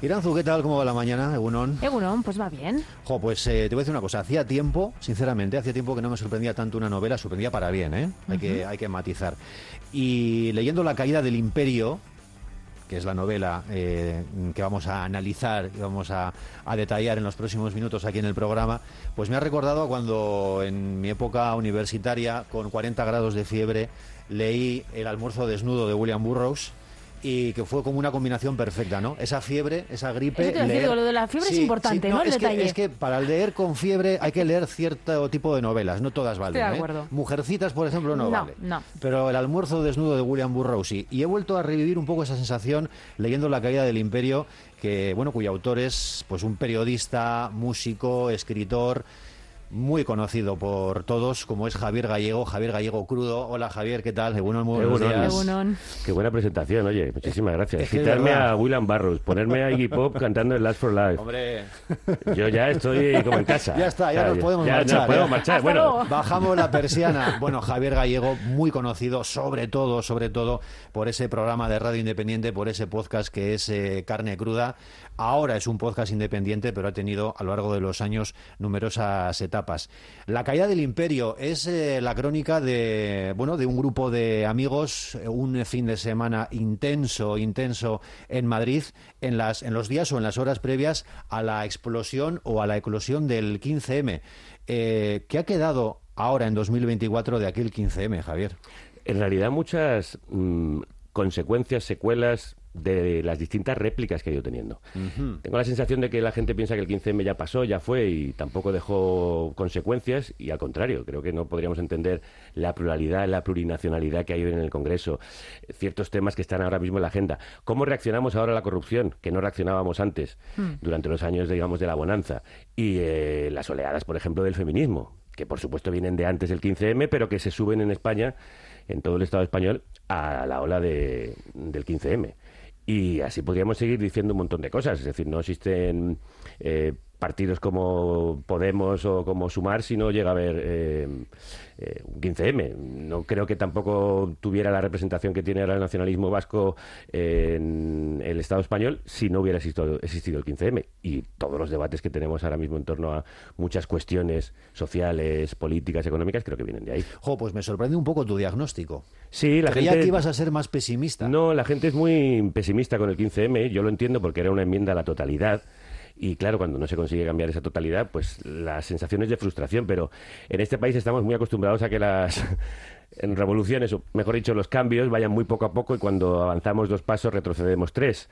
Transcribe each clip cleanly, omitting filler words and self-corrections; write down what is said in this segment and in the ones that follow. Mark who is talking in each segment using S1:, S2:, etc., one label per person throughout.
S1: Iranzu, ¿qué tal? ¿Cómo va la mañana? Egunon.
S2: Egunon, pues va bien.
S1: Pues te voy a decir una cosa. Hacía tiempo, sinceramente, hacía tiempo que no me sorprendía tanto una novela. Sorprendía para bien, ¿eh? Hay que matizar. Y leyendo La caída del imperio, que es la novela que vamos a analizar y vamos a detallar en los próximos minutos aquí en el programa, pues me ha recordado a cuando en mi época universitaria, con 40 grados de fiebre, leí El almuerzo desnudo de William Burroughs, y que fue como una combinación perfecta, ¿no? Esa fiebre, esa gripe...
S2: Eso te decir, lo de la fiebre es importante, ¿no? El detalle.
S1: Es que para leer con fiebre hay que leer cierto tipo de novelas, no todas valen.
S2: Estoy de acuerdo.
S1: Mujercitas, por ejemplo, no vale.
S2: No.
S1: Pero El almuerzo desnudo de William Burroughs sí. Y he vuelto a revivir un poco esa sensación leyendo La caída del imperio, que, bueno, cuyo autor es pues un periodista, músico, escritor, muy conocido por todos, como es Javier Gallego Crudo. Hola, Javier, ¿qué tal? Muy buenos días.
S2: Egunon.
S3: Qué buena presentación, oye, muchísimas gracias.
S1: Es que
S3: Citarme a William Burroughs, ponerme a Iggy Pop cantando el Last for Life.
S1: Hombre,
S3: yo ya estoy como en casa.
S1: Ya está, ya nos podemos marchar.
S3: Ya nos podemos marchar. Bueno,
S1: bajamos la persiana. Bueno, Javier Gallego, muy conocido, sobre todo, por ese programa de radio independiente, por ese podcast que es Carne Cruda. Ahora es un podcast independiente, pero ha tenido a lo largo de los años numerosas etapas. La caída del imperio es la crónica de un grupo de amigos, un fin de semana intenso en Madrid, en los días o en las horas previas a la explosión o a la eclosión del 15M. ¿Qué ha quedado ahora en 2024 de aquel 15M, Javier?
S3: En realidad muchas consecuencias, secuelas de las distintas réplicas que ha ido teniendo. Tengo la sensación de que la gente piensa que el 15M ya pasó, ya fue y tampoco dejó consecuencias, y al contrario, creo que no podríamos entender la pluralidad, la plurinacionalidad que hay en el Congreso, ciertos temas que están ahora mismo en la agenda. ¿Cómo reaccionamos ahora a la corrupción, que no reaccionábamos antes, durante los años, digamos, de la bonanza? Y las oleadas, por ejemplo, del feminismo, que por supuesto vienen de antes del 15M, pero que se suben en España, en todo el Estado español, a la ola del 15M. Y así podríamos seguir diciendo un montón de cosas. Es decir, no existen partidos como Podemos o como Sumar si no llega a haber un 15M. No creo que tampoco tuviera la representación que tiene ahora el nacionalismo vasco en el Estado español si no hubiera existido el 15M. Y todos los debates que tenemos ahora mismo en torno a muchas cuestiones sociales, políticas, económicas, creo que vienen de ahí.
S1: Pues me sorprende un poco tu diagnóstico.
S3: Sí,
S1: Creía que ibas a ser más pesimista.
S3: No, la gente es muy pesimista con el 15M. Yo lo entiendo porque era una enmienda a la totalidad. Y claro, cuando no se consigue cambiar esa totalidad, pues la sensación es de frustración. Pero en este país estamos muy acostumbrados a que las revoluciones, o mejor dicho, los cambios, vayan muy poco a poco y cuando avanzamos 2 pasos retrocedemos 3.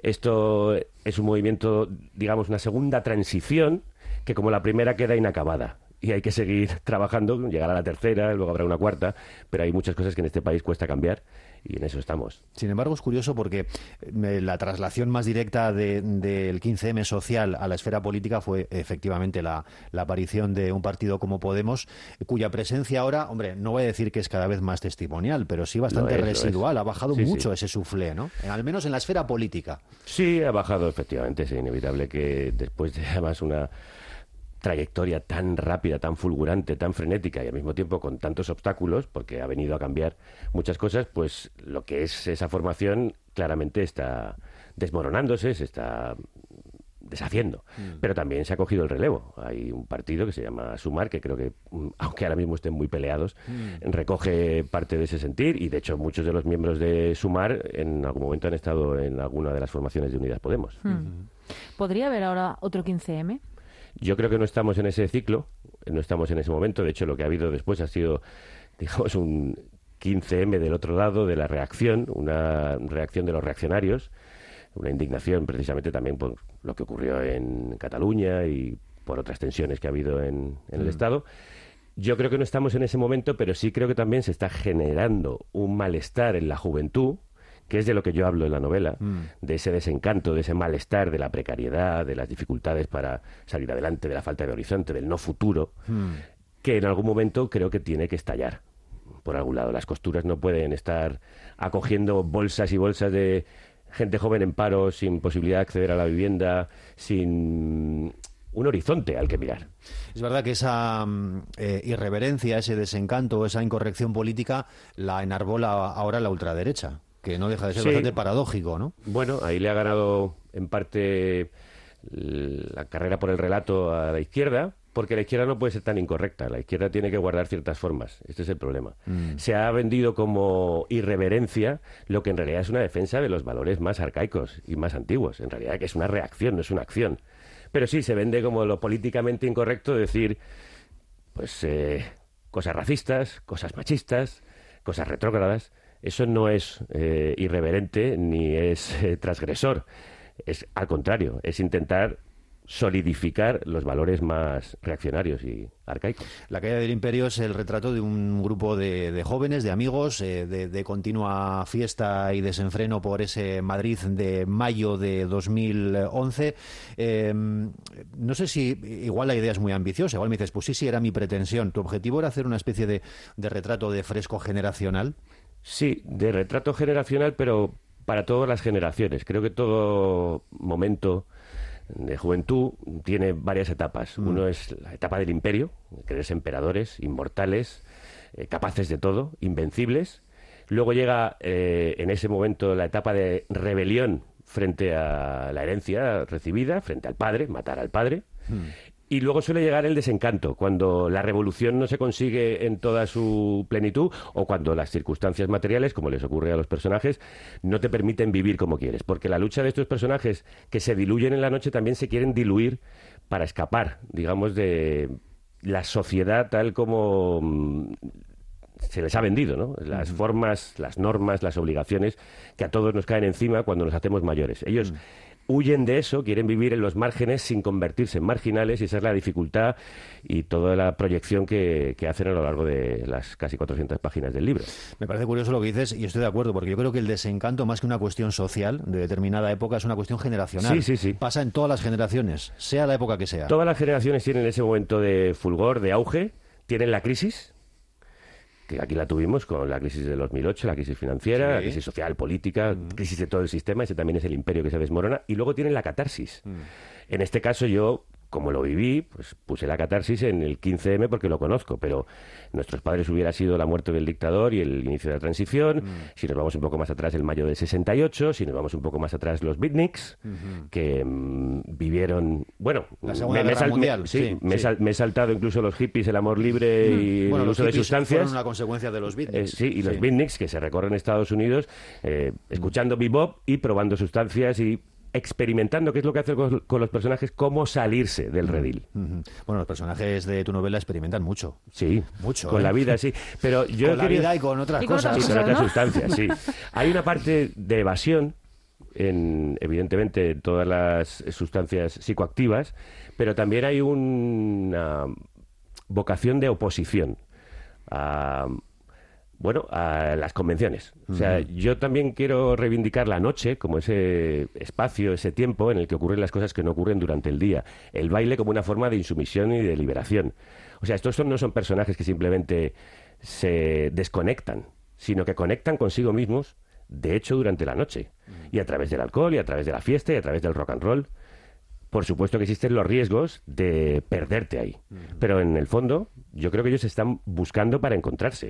S3: Esto es un movimiento, digamos, una segunda transición que como la primera queda inacabada. Y hay que seguir trabajando, llegar a la tercera, luego habrá una cuarta, pero hay muchas cosas que en este país cuesta cambiar y en eso estamos.
S1: Sin embargo, es curioso porque la traslación más directa del 15M social a la esfera política fue efectivamente la aparición de un partido como Podemos, cuya presencia ahora, hombre, no voy a decir que es cada vez más testimonial, pero sí bastante residual. Ha bajado mucho ese suflé, ¿no? Al menos en la esfera política.
S3: Sí, ha bajado, efectivamente. Es inevitable que después de además una trayectoria tan rápida, tan fulgurante, tan frenética y al mismo tiempo con tantos obstáculos, porque ha venido a cambiar muchas cosas, pues lo que es esa formación claramente está desmoronándose, se está deshaciendo. Pero también se ha cogido el relevo. Hay un partido que se llama Sumar, que creo que, aunque ahora mismo estén muy peleados, recoge parte de ese sentir y de hecho muchos de los miembros de Sumar en algún momento han estado en alguna de las formaciones de Unidas Podemos.
S2: ¿Podría haber ahora otro 15M?
S3: Yo creo que no estamos en ese ciclo, no estamos en ese momento. De hecho, lo que ha habido después ha sido, digamos, un 15M del otro lado de la reacción, una reacción de los reaccionarios, una indignación precisamente también por lo que ocurrió en Cataluña y por otras tensiones que ha habido en el Estado. Yo creo que no estamos en ese momento, pero sí creo que también se está generando un malestar en la juventud, que es de lo que yo hablo en la novela, de ese desencanto, de ese malestar, de la precariedad, de las dificultades para salir adelante, de la falta de horizonte, del no futuro, que en algún momento creo que tiene que estallar por algún lado. Las costuras no pueden estar acogiendo bolsas y bolsas de gente joven en paro, sin posibilidad de acceder a la vivienda, sin un horizonte al que mirar.
S1: Es verdad que esa irreverencia, ese desencanto, esa incorrección política la enarbola ahora la ultraderecha, que no deja de ser
S3: Sí.
S1: bastante paradójico, ¿no?
S3: Bueno, ahí le ha ganado en parte la carrera por el relato a la izquierda, porque la izquierda no puede ser tan incorrecta. La izquierda tiene que guardar ciertas formas. Este es el problema. Se ha vendido como irreverencia lo que en realidad es una defensa de los valores más arcaicos y más antiguos. En realidad que es una reacción, no es una acción. Pero sí, se vende como lo políticamente incorrecto decir, pues, cosas racistas, cosas machistas, cosas retrógradas. Eso no es irreverente ni es transgresor. Es al contrario, es intentar solidificar los valores más reaccionarios y arcaicos.
S1: La caída del imperio es el retrato de un grupo de jóvenes, de amigos, de continua fiesta y desenfreno por ese Madrid de mayo de 2011. No sé si igual la idea es muy ambiciosa, igual me dices, pues sí, era mi pretensión. ¿Tu objetivo era hacer una especie de retrato de fresco generacional?
S3: Sí, de retrato generacional, pero para todas las generaciones. Creo que todo momento de juventud tiene varias etapas. Uno es la etapa del imperio, creerse emperadores, inmortales, capaces de todo, invencibles. Luego llega en ese momento la etapa de rebelión frente a la herencia recibida, frente al padre, matar al padre. Y luego suele llegar el desencanto, cuando la revolución no se consigue en toda su plenitud o cuando las circunstancias materiales, como les ocurre a los personajes, no te permiten vivir como quieres. Porque la lucha de estos personajes que se diluyen en la noche también se quieren diluir para escapar, digamos, de la sociedad tal como se les ha vendido, ¿no? Las formas, las normas, las obligaciones que a todos nos caen encima cuando nos hacemos mayores. Ellos huyen de eso, quieren vivir en los márgenes sin convertirse en marginales, y esa es la dificultad y toda la proyección que hacen a lo largo de las casi 400 páginas del libro.
S1: Me parece curioso lo que dices y estoy de acuerdo, porque yo creo que el desencanto, más que una cuestión social de determinada época, es una cuestión generacional.
S3: Sí.
S1: Pasa en todas las generaciones, sea la época que sea.
S3: Todas las generaciones tienen ese momento de fulgor, de auge, tienen la crisis, que aquí la tuvimos con la crisis del 2008, la crisis financiera, la crisis social, política, crisis de todo el sistema, ese también es el imperio que se desmorona, y luego tienen la catarsis. En este caso yo, como lo viví, pues puse la catarsis en el 15M porque lo conozco, pero nuestros padres hubiera sido la muerte del dictador y el inicio de la transición. Si nos vamos un poco más atrás, el mayo del 68, si nos vamos un poco más atrás, los beatniks, que vivieron, bueno,
S1: la Segunda Guerra Mundial.
S3: Me he saltado incluso los hippies, el amor libre y el uso de sustancias.
S1: Fueron una consecuencia de los beatniks.
S3: Y los beatniks que se recorren Estados Unidos escuchando bebop y probando sustancias y experimentando, qué es lo que hace con los personajes, cómo salirse del redil.
S1: Bueno, los personajes de tu novela experimentan mucho.
S3: Sí,
S1: mucho.
S3: Con la vida, sí. Pero yo
S1: con la vida y con otras cosas.
S3: Y con otras sustancias, sí. Hay una parte de evasión, evidentemente, en todas las sustancias psicoactivas, pero también hay una vocación de oposición a las convenciones. O sea, yo también quiero reivindicar la noche como ese espacio, ese tiempo en el que ocurren las cosas que no ocurren durante el día. El baile como una forma de insumisión y de liberación. O sea, estos no son personajes que simplemente se desconectan, sino que conectan consigo mismos, de hecho, durante la noche. Y a través del alcohol, y a través de la fiesta, y a través del rock and roll. Por supuesto que existen los riesgos de perderte ahí. Pero en el fondo, yo creo que ellos están buscando para encontrarse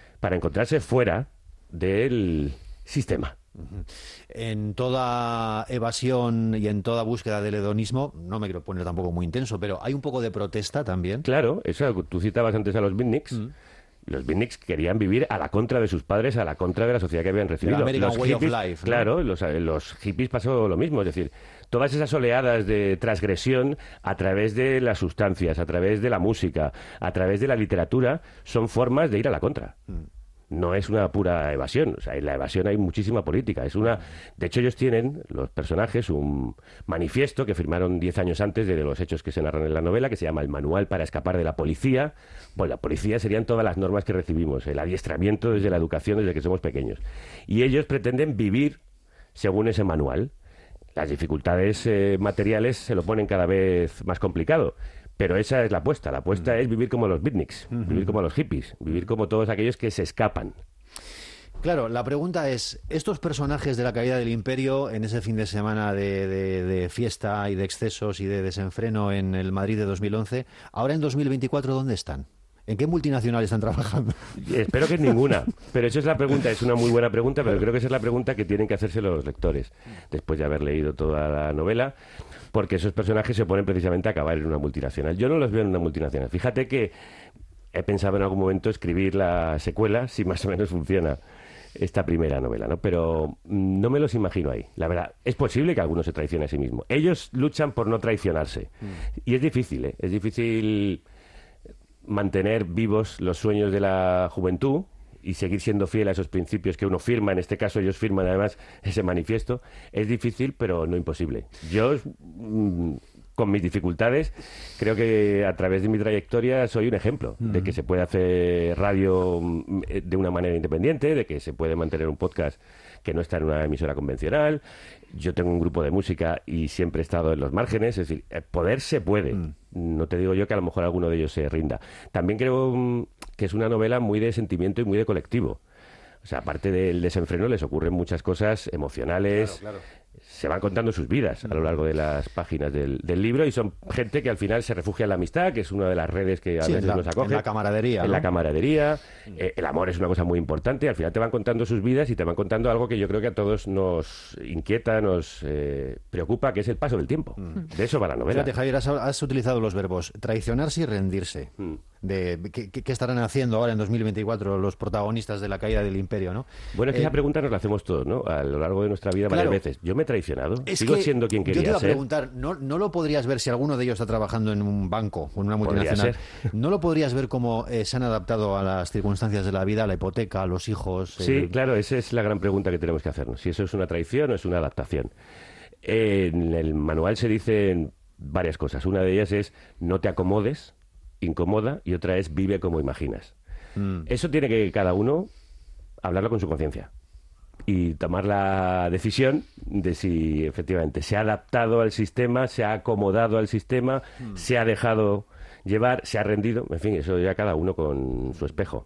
S3: fuera del sistema.
S1: En toda evasión y en toda búsqueda del hedonismo, no me quiero poner tampoco muy intenso, pero hay un poco de protesta también.
S3: Claro, eso, tú citabas antes a los beatniks. Los beatniks querían vivir a la contra de sus padres, a la contra de la sociedad que habían recibido.
S1: El American
S3: los
S1: way
S3: hippies,
S1: of life, ¿no?
S3: Claro, los hippies pasó lo mismo. Es decir, todas esas oleadas de transgresión a través de las sustancias, a través de la música, a través de la literatura, son formas de ir a la contra. No es una pura evasión. O sea, en la evasión hay muchísima política. De hecho, ellos tienen, los personajes, un manifiesto que firmaron 10 años antes de los hechos que se narran en la novela, que se llama El Manual para escapar de la policía. Pues la policía serían todas las normas que recibimos, el adiestramiento desde la educación, desde que somos pequeños. Y ellos pretenden vivir según ese manual. Las dificultades materiales se lo ponen cada vez más complicado. Pero esa es la apuesta. La apuesta es vivir como los beatniks, vivir como los hippies, vivir como todos aquellos que se escapan.
S1: Claro, la pregunta es, estos personajes de la caída del imperio en ese fin de semana de fiesta y de excesos y de desenfreno en el Madrid de 2011, ahora en 2024, ¿dónde están? ¿En qué multinacional están trabajando?
S3: Espero que en ninguna. Pero esa es la pregunta, es una muy buena pregunta, pero creo que esa es la pregunta que tienen que hacerse los lectores, después de haber leído toda la novela, porque esos personajes se oponen precisamente a acabar en una multinacional. Yo no los veo en una multinacional. Fíjate que he pensado en algún momento escribir la secuela, si más o menos funciona esta primera novela, ¿no? Pero no me los imagino ahí. La verdad, es posible que alguno se traicione a sí mismo. Ellos luchan por no traicionarse. Y es difícil, ¿eh? Es difícil mantener vivos los sueños de la juventud y seguir siendo fiel a esos principios que uno firma. En este caso, ellos firman además ese manifiesto. Es difícil, pero no imposible. Yo, con mis dificultades, creo que a través de mi trayectoria soy un ejemplo de que se puede hacer radio de una manera independiente, de que se puede mantener un podcast que no está en una emisora convencional. Yo tengo un grupo de música y siempre he estado en los márgenes, es decir, poder se puede. No te digo yo que a lo mejor alguno de ellos se rinda. También creo que es una novela muy de sentimiento y muy de colectivo. O sea, aparte del desenfreno, les ocurren muchas cosas emocionales. Claro. Se van contando sus vidas a lo largo de las páginas del libro y son gente que al final se refugia en la amistad, que es una de las redes que a veces nos acoge.
S1: En la camaradería.
S3: En la camaradería. El amor es una cosa muy importante. Al final te van contando sus vidas y te van contando algo que yo creo que a todos nos inquieta, nos preocupa, que es el paso del tiempo. De eso va la novela.
S1: Fíjate, Javier, has utilizado los verbos traicionarse y rendirse. ¿Qué estarán haciendo ahora en 2024 los protagonistas de la caída del imperio, ¿no?
S3: Bueno, es que esa pregunta nos la hacemos todos, ¿no? A lo largo de nuestra vida varias veces. Yo me he traicionado. Sigo siendo quien quería ser.
S1: Yo te iba a preguntar, ¿no lo podrías ver si alguno de ellos está trabajando en un banco o en una multinacional? ¿No lo podrías ver cómo se han adaptado a las circunstancias de la vida, a la hipoteca, a los hijos?
S3: Sí, claro, esa es la gran pregunta que tenemos que hacernos. Si eso es una traición o es una adaptación. En el manual se dicen varias cosas. Una de ellas es no te acomodes, incomoda, y otra es vive como imaginas. Eso tiene que cada uno hablarlo con su conciencia y tomar la decisión de si efectivamente se ha adaptado al sistema, se ha acomodado al sistema, se ha dejado llevar, se ha rendido. En fin, eso ya cada uno con su espejo.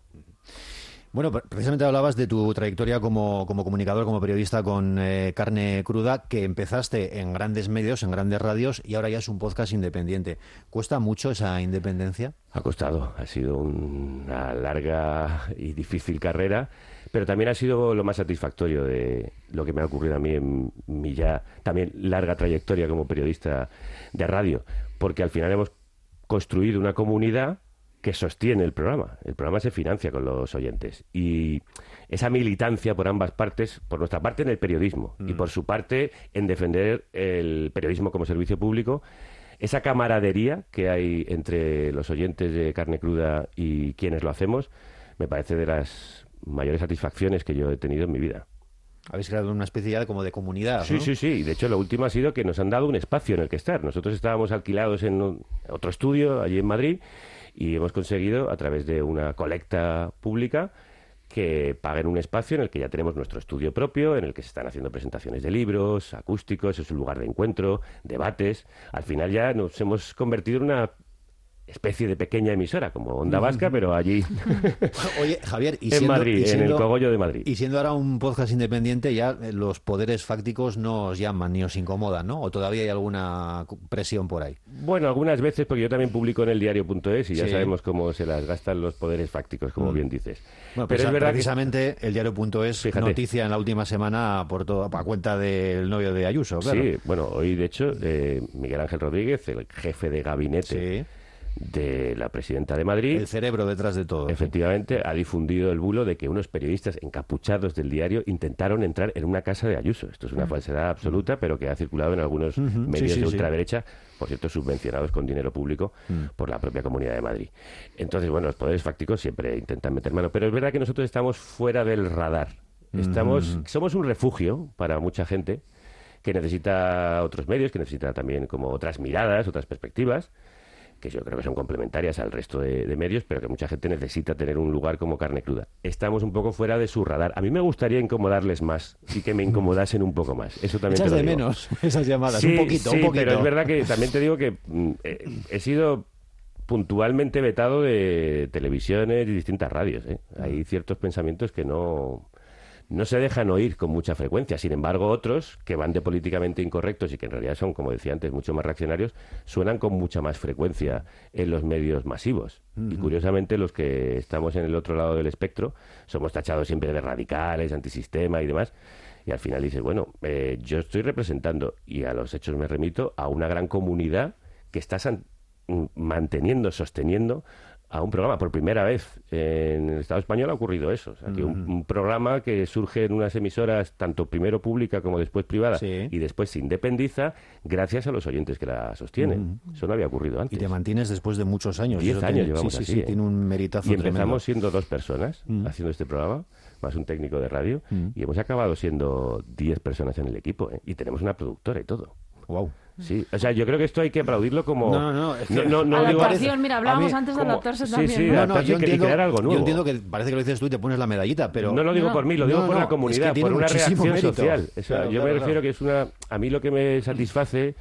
S1: Bueno, precisamente hablabas de tu trayectoria como comunicador, como periodista con Carne Cruda, que empezaste en grandes medios, en grandes radios, y ahora ya es un podcast independiente. ¿Cuesta mucho esa independencia?
S3: Ha costado, ha sido una larga y difícil carrera, pero también ha sido lo más satisfactorio de lo que me ha ocurrido a mí en mi ya también larga trayectoria como periodista de radio, porque al final hemos construido una comunidad que sostiene el programa. El programa se financia con los oyentes. Y esa militancia por ambas partes, por nuestra parte en el periodismo y por su parte en defender el periodismo como servicio público, esa camaradería que hay entre los oyentes de Carne Cruda y quienes lo hacemos, me parece de las mayores satisfacciones que yo he tenido en mi vida.
S1: Habéis creado una especie ya como de comunidad,
S3: Sí,
S1: ¿no?
S3: sí. De hecho, lo último ha sido que nos han dado un espacio en el que estar. Nosotros estábamos alquilados en otro estudio allí en Madrid y hemos conseguido, a través de una colecta pública, que paguen un espacio en el que ya tenemos nuestro estudio propio, en el que se están haciendo presentaciones de libros, acústicos, es un lugar de encuentro, debates. Al final ya nos hemos convertido en una especie de pequeña emisora, como Onda Vasca, pero allí
S1: Oye, Javier,
S3: en Madrid, en el cogollo de Madrid.
S1: Y siendo ahora un podcast independiente, ya los poderes fácticos no os llaman ni os incomodan, ¿no? ¿O todavía hay alguna presión por ahí?
S3: Bueno, algunas veces, porque yo también publico en el diario.es y ya sabemos cómo se las gastan los poderes fácticos, como bien dices.
S1: Bueno, pero es verdad precisamente el diario.es, noticia en la última semana a cuenta del novio de Ayuso, claro.
S3: Sí, bueno, hoy de hecho Miguel Ángel Rodríguez, el jefe de gabinete de la presidenta de Madrid,
S1: el cerebro detrás de todo,
S3: efectivamente, ha difundido el bulo de que unos periodistas encapuchados del diario intentaron entrar en una casa de Ayuso. Esto es una falsedad absoluta, pero que ha circulado en algunos medios de ultraderecha, por cierto, subvencionados con dinero público por la propia Comunidad de Madrid. Entonces, bueno, los poderes fácticos siempre intentan meter mano, pero es verdad que nosotros estamos fuera del radar. Somos un refugio para mucha gente que necesita otros medios, que necesita también como otras miradas, otras perspectivas, que yo creo que son complementarias al resto de medios, pero que mucha gente necesita tener un lugar como Carne Cruda. Estamos un poco fuera de su radar. A mí me gustaría incomodarles más y que me incomodasen un poco más. Eso también
S1: echas
S3: te lo
S1: de
S3: digo.
S1: menos esas llamadas,
S3: Sí,
S1: un poquito.
S3: Pero es verdad que también te digo que he sido puntualmente vetado de televisiones y distintas radios. Hay ciertos pensamientos que no no se dejan oír con mucha frecuencia. Sin embargo, otros que van de políticamente incorrectos y que en realidad son, como decía antes, mucho más reaccionarios, suenan con mucha más frecuencia en los medios masivos. Y curiosamente, los que estamos en el otro lado del espectro somos tachados siempre de radicales, antisistema y demás. Y al final dices, bueno, yo estoy representando, y a los hechos me remito, a una gran comunidad que está manteniendo, sosteniendo a un programa. Por primera vez en el Estado español ha ocurrido eso. O sea, que un programa que surge en unas emisoras, tanto primero pública como después privada, y después se independiza gracias a los oyentes que la sostienen. Eso no había ocurrido antes.
S1: Y te mantienes después de muchos años.
S3: 10 años llevamos así.
S1: Sí, tiene un meritazo
S3: Y empezamos
S1: tremendo.
S3: siendo 2 personas haciendo este programa, más un técnico de radio, y hemos acabado siendo 10 personas en el equipo, ¿eh? Y tenemos una productora y todo.
S1: Wow.
S3: Sí, o sea, yo creo que esto hay que aplaudirlo como...
S1: No, es que...
S3: no digo...
S2: Adaptación, mira, hablábamos
S1: a mí,
S2: antes de
S3: como-
S2: adaptarse
S3: sí,
S2: también.
S3: sí,
S2: ¿no?
S3: adaptarse y crear algo nuevo.
S1: Yo entiendo que parece que lo dices tú y te pones la medallita, pero...
S3: No lo digo
S2: No.
S3: por mí, lo digo
S1: No,
S3: por
S1: no,
S3: la
S1: es
S3: comunidad,
S1: que tiene
S3: por una
S1: muchísimo
S3: reacción
S1: mérito.
S3: social. O sea,
S1: Claro,
S3: yo
S1: claro,
S3: me refiero
S1: claro.
S3: que es una... A mí lo que me satisface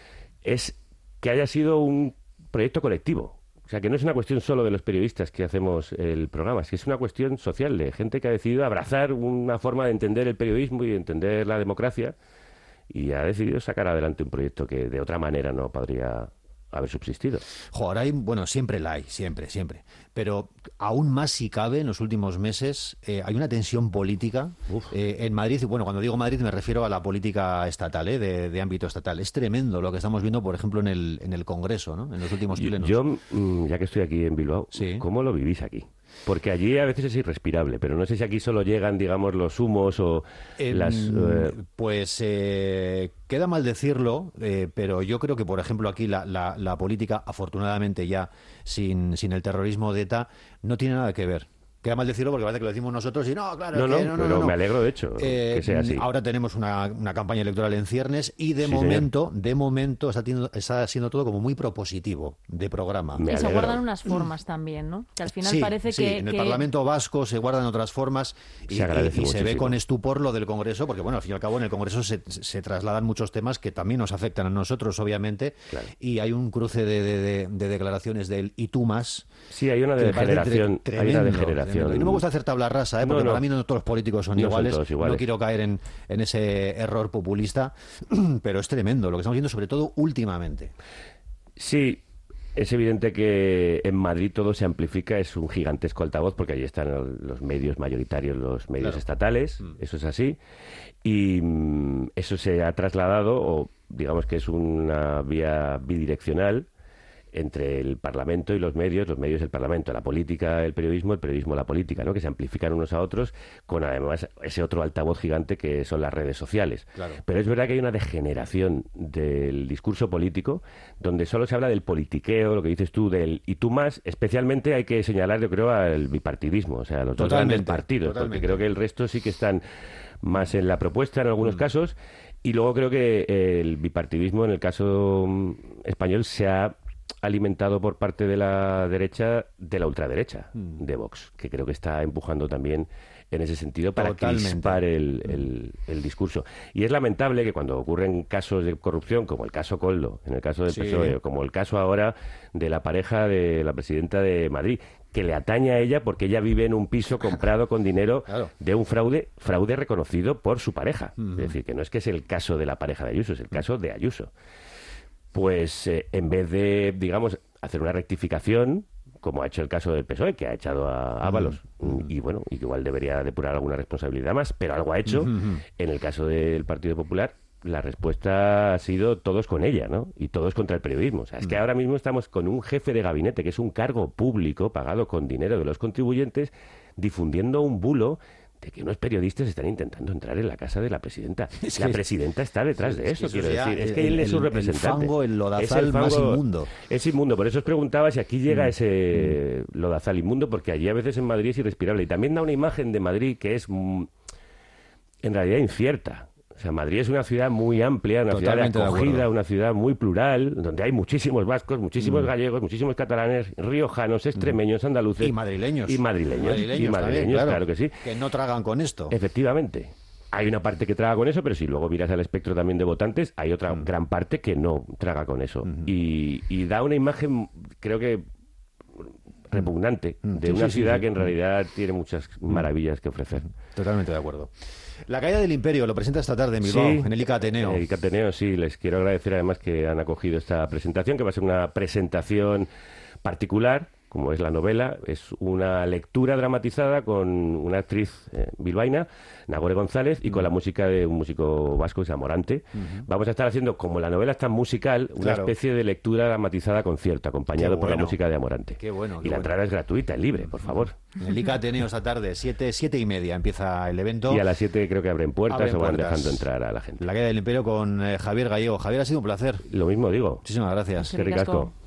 S3: es que haya sido un proyecto colectivo. O sea, que no es una cuestión solo de los periodistas que hacemos el programa, es que es una cuestión social, de gente que ha decidido abrazar una forma de entender el periodismo y de entender la democracia, y ha decidido sacar adelante un proyecto que de otra manera no podría haber subsistido.
S1: Joder, bueno, siempre la hay, siempre. Pero aún más si cabe, en los últimos meses hay una tensión política en Madrid. Y bueno, cuando digo Madrid me refiero a la política estatal, de ámbito estatal. Es tremendo lo que estamos viendo, por ejemplo, en el Congreso, ¿no? En los últimos plenos.
S3: Yo, ya que estoy aquí en Bilbao,
S1: Sí.
S3: ¿cómo lo vivís aquí? Porque allí a veces es irrespirable, pero no sé si aquí solo llegan, digamos, los humos o las...
S1: Pues queda mal decirlo, pero yo creo que, por ejemplo, aquí la política, afortunadamente ya sin el terrorismo de ETA, no tiene nada que ver. Queda mal decirlo porque parece que lo decimos nosotros y no, claro,
S3: pero me alegro, de hecho, que sea así.
S1: Ahora tenemos una campaña electoral en ciernes y de momento está siendo todo como muy propositivo de programa.
S3: Me
S2: Y se
S3: alegro.
S2: guardan unas formas también, ¿no? Que al final
S1: Sí,
S2: parece
S1: sí,
S2: que...
S1: en el
S2: que-
S1: Parlamento vasco se guardan otras formas y
S3: Se agradece
S1: se ve
S3: muchísimo.
S1: con estupor lo del Congreso, porque bueno, al fin y al cabo en el Congreso se trasladan muchos temas que también nos afectan a nosotros, obviamente,
S3: Claro.
S1: y hay un cruce de declaraciones del y tú más.
S3: Sí, hay una
S1: que me parece
S3: degeneración. Hay una degeneración.
S1: tremendo. Y no me gusta hacer tabla rasa, porque
S3: No.
S1: para mí no todos los políticos son
S3: No son
S1: iguales.
S3: todos iguales.
S1: No quiero caer en ese error populista, pero es tremendo lo que estamos viendo, sobre todo últimamente.
S3: Sí, es evidente que en Madrid todo se amplifica, es un gigantesco altavoz, porque allí están los medios mayoritarios, los medios
S1: Claro.
S3: estatales, eso es así, y eso se ha trasladado, o digamos que es una vía bidireccional, entre el Parlamento y los medios el Parlamento, la política el periodismo la política, ¿no? Que se amplifican unos a otros con además ese otro altavoz gigante que son las redes sociales.
S1: Claro.
S3: Pero es verdad que hay una degeneración del discurso político donde solo se habla del politiqueo, lo que dices tú, del y tú más. Especialmente hay que señalar, yo creo, al bipartidismo, o sea, los dos grandes partidos, porque creo que el resto sí que están más en la propuesta en algunos casos, y luego creo que el bipartidismo en el caso español se ha alimentado por parte de la derecha, de la ultraderecha, de Vox, que creo que está empujando también en ese sentido para
S1: Totalmente.
S3: crispar el discurso. Y es lamentable que cuando ocurren casos de corrupción, como el caso Koldo, en el caso del
S1: Sí.
S3: PSOE, como el caso ahora de la pareja de la presidenta de Madrid, que le atañe a ella porque ella vive en un piso comprado con dinero
S1: Claro.
S3: de un fraude reconocido por su pareja. Es decir, que no es que es el caso de la pareja de Ayuso, es el caso de Ayuso. Pues en vez de, digamos, hacer una rectificación, como ha hecho el caso del PSOE, que ha echado a Ábalos, y bueno, y que igual debería depurar alguna responsabilidad más, pero algo ha hecho, en el caso del Partido Popular, la respuesta ha sido todos con ella, ¿no? Y todos contra el periodismo. O sea, es que ahora mismo estamos con un jefe de gabinete, que es un cargo público pagado con dinero de los contribuyentes, difundiendo un bulo de que unos periodistas están intentando entrar en la casa de la presidenta.
S1: Es
S3: La
S1: que-
S3: presidenta está detrás de eso,
S1: es
S3: quiero
S1: ya
S3: decir. Es que él es su representante.
S1: El fango, el lodazal
S3: Es
S1: más inmundo.
S3: Es inmundo. Por eso os preguntaba si aquí llega ese lodazal inmundo, porque allí a veces en Madrid es irrespirable. Y también da una imagen de Madrid que es en realidad incierta. O sea, Madrid es una ciudad muy amplia, una
S1: Totalmente
S3: ciudad
S1: de
S3: de acogida,
S1: acuerdo.
S3: una ciudad muy plural, donde hay muchísimos vascos, muchísimos gallegos, muchísimos catalanes, riojanos, extremeños, andaluces.
S1: Y madrileños.
S3: Y madrileños,
S1: también,
S3: claro que sí.
S1: Que no tragan con esto.
S3: Efectivamente. Hay una parte que traga con eso, pero si luego miras al espectro también de votantes, hay otra gran parte que no traga con eso. Y da una imagen, creo que repugnante de
S1: Sí,
S3: una
S1: sí, sí,
S3: ciudad
S1: sí.
S3: que en realidad tiene muchas maravillas que ofrecer.
S1: Totalmente de acuerdo. La caída del Imperio lo presenta esta tarde en Bilbao, en el ICA Ateneo.
S3: En el ICA Ateneo, sí. Les quiero agradecer además que han acogido esta presentación, que va a ser una presentación particular, como es la novela. Es una lectura dramatizada con una actriz bilbaína, Nagore González, y con la música de un músico vasco que se llama Morante. Vamos a estar haciendo, como la novela es tan musical, una
S1: Claro.
S3: especie de lectura dramatizada concierto, acompañado
S1: Qué
S3: por la
S1: bueno.
S3: música de Amorante.
S1: Qué bueno, qué
S3: Y la
S1: bueno.
S3: entrada es gratuita, es libre, por favor.
S1: En el ICA Ateneo esta tarde, 7:30 empieza el evento.
S3: Y a las 7 creo que abren puertas
S1: Abren
S3: o van
S1: puertas.
S3: dejando entrar a la gente.
S1: La caída del Imperio con Javier Gallego. Javier, ha sido un placer.
S3: Lo mismo digo.
S1: Muchísimas gracias.
S3: Qué ricasco.